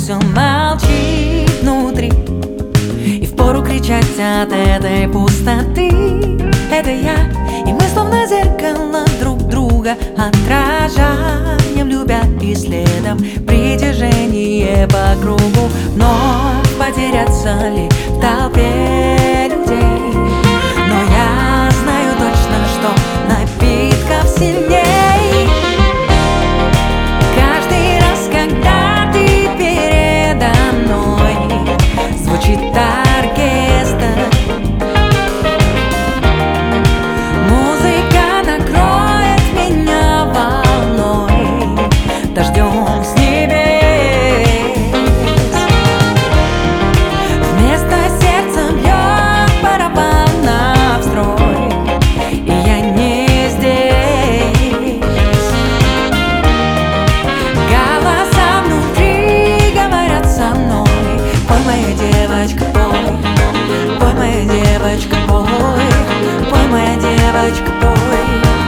все молчит внутри, и впору кричать от этой пустоты. Это я, и мы словно зеркало друг друга отражаем, любя и следом притяжение по кругу. Вновь потеряться ли в толпе людей? Но я знаю точно, что напитков сильней. Каждый раз, когда ты передо мной, звучит оркестр. Музыка накроет меня волной, дождем с небес. Вместо сердца бьет барабан навстрой, и я не здесь. Голоса внутри говорят со мной: пой, моя девочка, пой, пой, моя девочка, пой, пой, моя девочка, пой,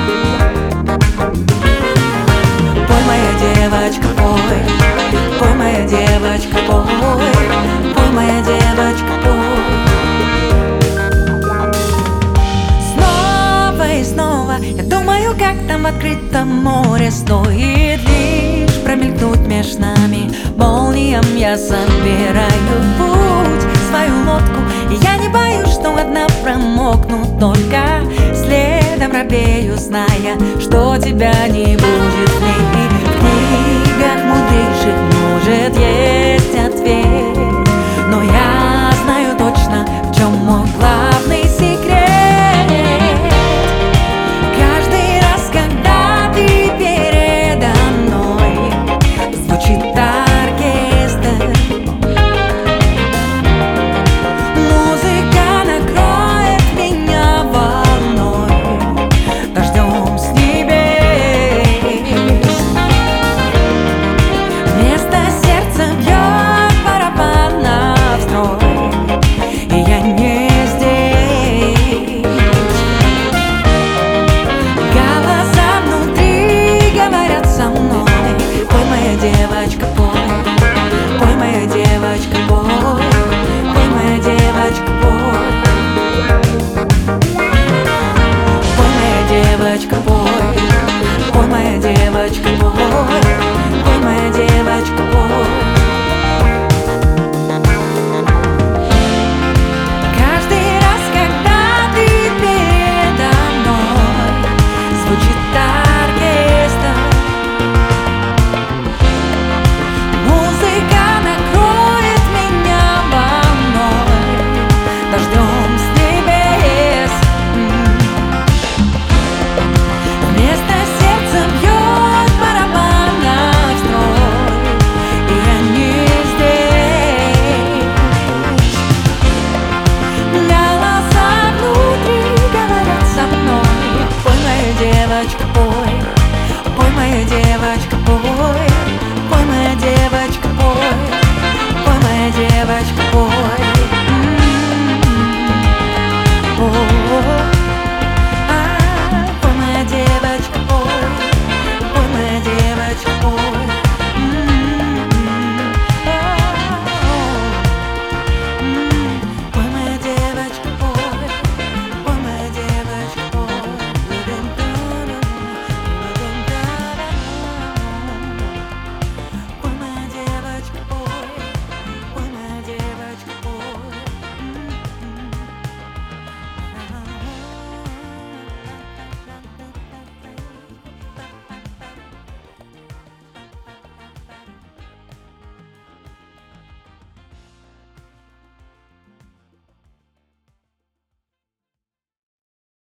пой, моя девочка, пой, пой, моя девочка, пой, пой, моя девочка, пой. Снова и снова я думаю, как там в открытом море стоит лишь промелькнуть меж нами молниям. Я собираю в путь свою лодку, и я не боюсь, что одна промокну, только следом робею, зная, что тебя не будет в ней.